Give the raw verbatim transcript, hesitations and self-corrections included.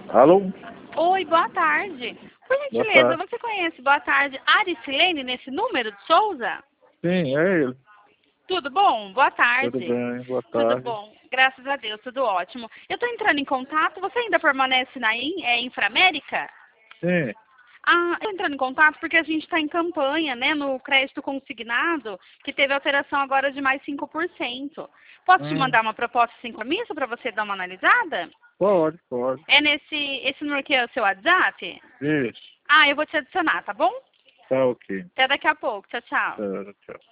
Alô? Oi, boa tarde. Por Boa gentileza, tarde. você conhece, boa tarde, Aricilene nesse número de Souza? Sim, é ele. Tudo bom? Boa Tudo tarde. bem, boa Tudo tarde. bom, graças a Deus, tudo ótimo. Eu estou entrando em contato, você ainda permanece na In, é, Inframérica? Sim. Ah, eu entrando em contato porque a gente está em campanha, né, no crédito consignado, que teve alteração agora de mais cinco por cento. Posso te Hum, mandar uma proposta sem compromisso para você dar uma analisada? pode, pode. É nesse esse número que é o seu WhatsApp? Isso. Ah, eu vou te adicionar, tá bom? Tá ok. Até daqui a pouco. Tchau, tchau. Tá, tchau.